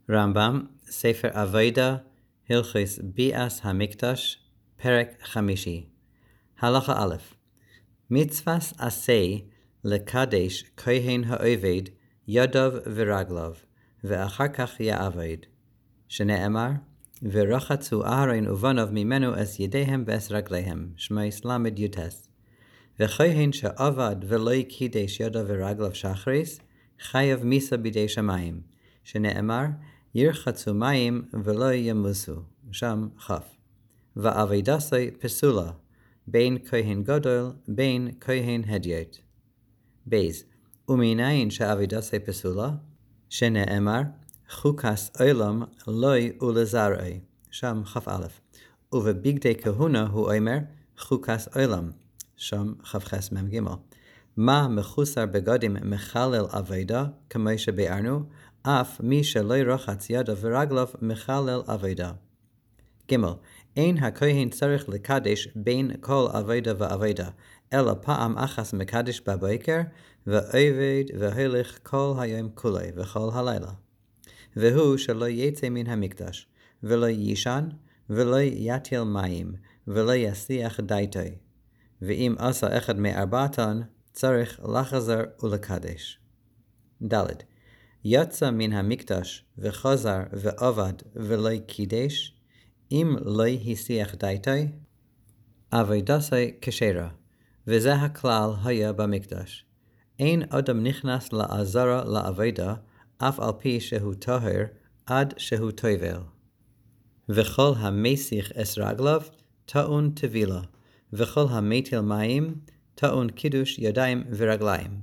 רמב"ם, ספר אביידה, הלכות ביאת המקדש, פרק 5. הלכה א', מצוות עשה לקדש כהן העובד ידיו ורגליו, ואחר כך יעבוד, שנאמר, ורחצו אהרון ובניו ממנו את ידיהם ואת רגליהם, שמות ל"י"ט. וכהן שעבד ולא קידש ידיו ורגליו שחריס, חייב מיסה בידי שמיים, שנאמר, ירחצו מים ולא ימוסו, שם כ'. ועבודתו פסולה, בין כהן גדול, בין כהן הדיוט. בייז, ומניין שעבודתו פסולה, שנאמר, חוקת עולם לא ולזרעי, שם כ"א. ובבגדי כהונה הוא אומר, חוקת עולם, שם כ"ח מ"ג. מה מחוסר בגדים מחלל עבודה, כמו שביארנו, אף מי שלא רחץ ידיו ורגליו מחלל עבודה. ג' אין הכהן צריך לקדש בין כל עבודה ועבודה, אלא פעם אחת מקדש בבוקר, ועובד והולך כל היום כולו וכל הלילה. והוא שלא יצא מן המקדש, ולא יישן, ולא יטיל מים, ולא יסיח דעתו. ואם עשה אחד מארבעתן, צריך לחזור ולקדש. ד' יצא מן המקדש וחזר ועבד ולא קידש, אם לא הסיח דעתו, עבודתו כשרה, וזה הכלל היה במקדש. אין אדם נכנס לעזרה לעבודה, אף על פי שהוא טהור, עד שהוא טובל. וכל המסיח את רגליו, טעון טבילה, וכל המטיל מים, טעון קידוש ידיים ורגליים.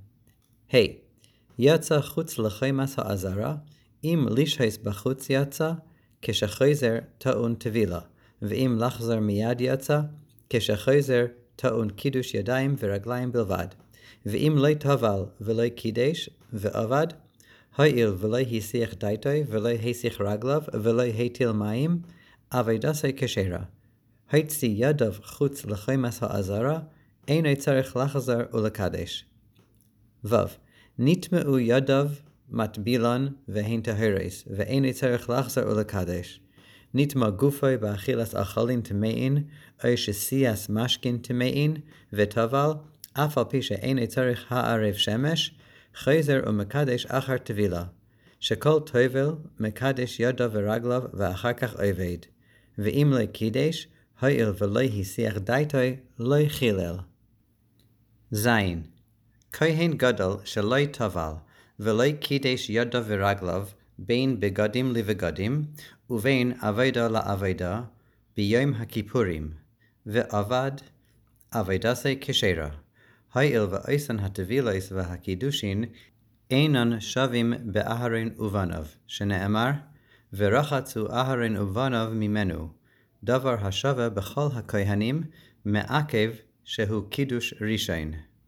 יצא חוץ לחמת העזרה, אם לשהות בחוץ יצא, כשחוזר טעון טבילה, ואם לחזור מיד יצא, כשחוזר טעון קידוש ידיים ורגליים בלבד. ואם לא טבל ולא קידש ועבד, הואיל ולא הסיח דעתו ולא הסיח רגליו ולא הטיל מים, עבודתו כשרה. הוציא ידיו חוץ לחמת העזרה, אינו צריך לחזור ולקדש. ו. נטמעו ידיו מטבילן והן טהורות, ואינו צריך לחזור ולקדש. נטמע גופו באכילת אכלים טמאים, או ששיאת משכין טמאים, וטבל, אף על פי שאינו צריך הערב שמש, חוזר ומקדש אחר טבילה, שכל טובל מקדש ידיו ורגליו ואחר כך עובד. ואם לא קידש, הואיל ולא הסיח דעתו, לא חילל. ז. כהן גדול שלא טבל ולא קידש ידיו ורגליו בין בגדים לבגדים ובין עבודה לעבודה ביום הכיפורים, ועבד עבודתו כשרה. הואיל ועושים הטבילות והקידושין אינן שווים באהרון ובניו, שנאמר, ורחצו אהרון ובניו ממנו, דבר השווה בכל הכהנים מעכב שהוא קידוש ראשון.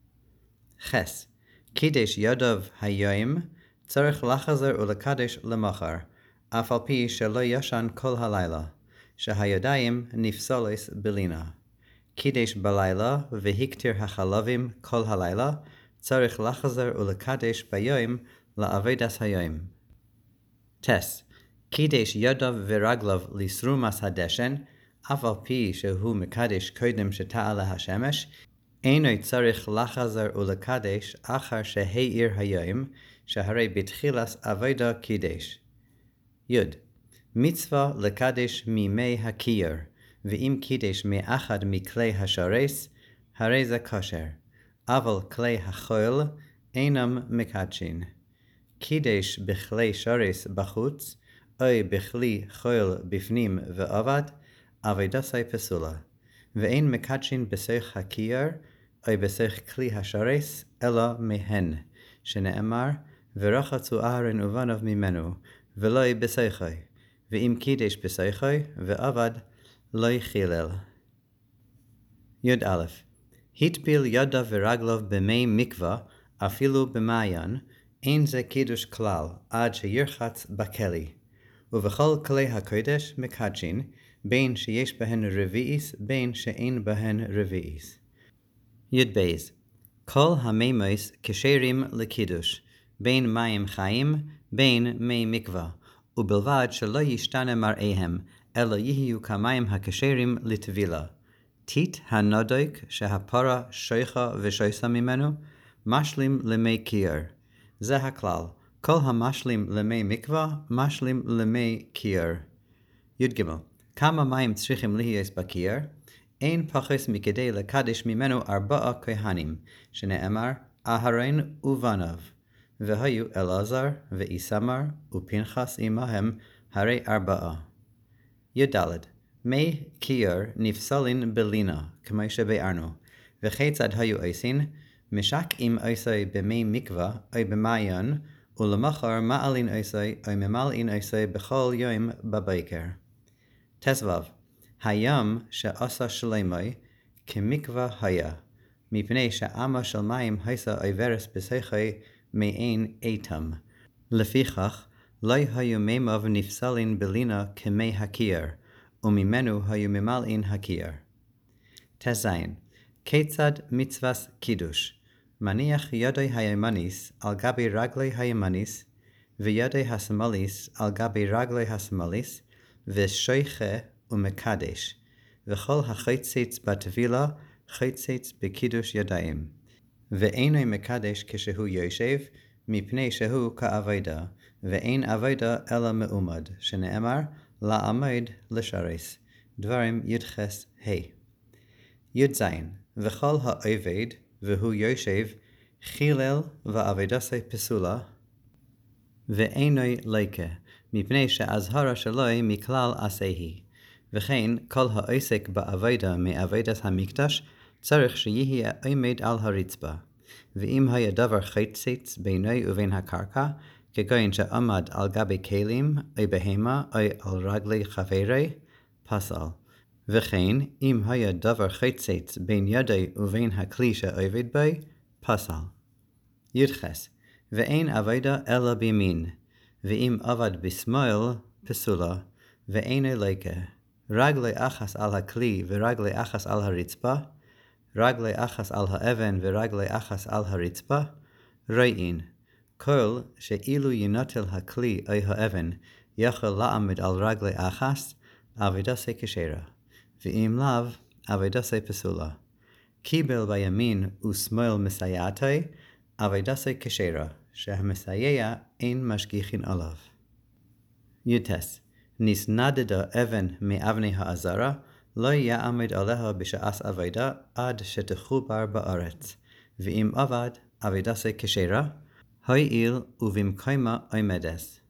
חס, קידש ידיו היום צריך לחזור ולקדש למחר, אף על פי שלא ישן כל הלילה, שהידיים נפסלות בלינה. קידש בלילה והקטיר החלבים כל הלילה, צריך לחזור ולקדש ביום לעבודת היום. טס, קידש ידיו ורגליו לסרומת הדשן, אף על פי שהוא מקדש קודם שתעלה השמש, אינו צריך לחזור ולקדש אחר שהאיר היום, שהרי בתחילת עבודה קידש. י. מצווה לקדש ממי הכיור, ואם קידש מאחד מכלי השרס, הרי זה כשר, אבל כלי החול אינם מקדשין. קידש בכלי שרס בחוץ, או בכלי חול בפנים ועבד, עבודתו פסולה, ואין מקדשין בסך הכיור, או בסך כלי השרס, אלא מהן, שנאמר, ורחצו אהרון ובניו ממנו, ולא בסכו, ואם קידש בסכו, ועבד, לא חילל. י"א הטביל ידיו ורגליו במי מקווה, אפילו במעיין, אין זה קידוש כלל, עד שירחץ בכלי. ובכל כלי הקודש מקדשין, בין שיש בהן רביעיס, בין שאין בהן רביעיס. י"ב כל המימוס כשרים לקידוש, בין מים חיים, בין מי מקווה, ובלבד שלא ישתנה מראיהם, אלא יהיו כמים הכשרים לטבילה. טיט הנודק שהפרה שויכה ושויסה ממנו, משלים למי קיר. זה הכלל. כל המשלים למי מקווה, משלים למי קיר. י"ג. כמה מים צריכים להיות בקיר? אין פחוס מכדי לקדש ממנו 4 כהנים, שנאמר, אהרון ובניו, והיו אלעזר ואיתמר ופנחס עמהם, הרי 4. י"ד. מי קיר נפסלין בלינה, כמו שביארנו, וכיצד היו עושים? משקעים עושי במי מקווה או במעיין, ולמחר מעלין עושי או ממלאין עושי בכל יום בבוקר. ת"ו. הים שעשה שלמי כמקווה היה, מפני שעמה של מים היסה עיברס בסכי מעין איתם. לפיכך, לא היו מימיו נפסלין בלינה כמי הקיר, וממנו היו ממלאין הקיר. ת"ז. כיצד מצוות קידוש? מניח ידי הימניס על גבי רגלי הימניס, וידי השמאליס על גבי רגלי השמאליס, ושויכה ומקדש, וכל החציץ בטבילה חציץ בקידוש ידיים. ואינו מקדש כשהוא יושב, מפני שהוא כעבודה, ואין עבודה אלא מעומד, שנאמר, לעמוד לשרס. דברים י"ח ה'. י"ז. וכל העובד, והוא יושב, חילל ועבודתו פסולה, ואינו ליקה, מפני שהאזהרה שלו מכלל עשהי. וכן, כל העוסק בעבודה מעבודת המקדש, צריך שיהיה עומד על הרצפה. ואם היה דבר חציץ בינו ובין הקרקע, כגון שעמד על גבי כלים, או בהמה, או על רגלי חברי, פסל. וכן, אם היה דבר חציץ בין ידי ובין הכלי שעובד בו, פסל. י"ח. ואין עבודה אלא בימין, ואם עבד בשמאל, פסולה, ואינו ליקה. רגלי אחס על הכלי ורגלי אחס על הרצפה, רגלי אחס על האבן ורגלי אחס על הרצפה, ראין. כל שאילו ינטל הכלי או האבן יכול לעמוד על רגלי אחס, עבודתו כשרה, ואם לאו, עבודתו פסולה. קיבל בימין ושמאל מסייעתו, עבודתו כשרה, שהמסייע אין משגיחין עליו. י"ט. נסנדדה אבן מאבני העזרה, לא יעמוד עליה בשעת עבודה עד שתחובר בארץ, ואם עבד עבודתו כשרה, הועיל ובמקומה עומדת.